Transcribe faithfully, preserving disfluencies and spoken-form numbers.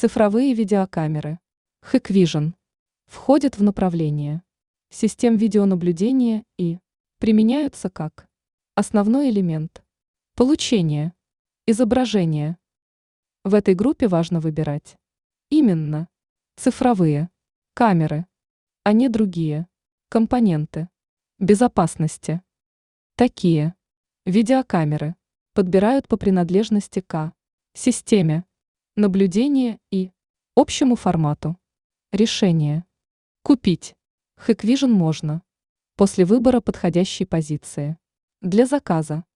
Цифровые видеокамеры Hikvision входят в направление систем видеонаблюдения и применяются как основной элемент получения изображения. В этой группе важно выбирать именно цифровые камеры, а не другие компоненты безопасности. Такие видеокамеры подбирают по принадлежности к системе наблюдения и общему формату решения. Купить Hikvision можно после выбора подходящей позиции для заказа.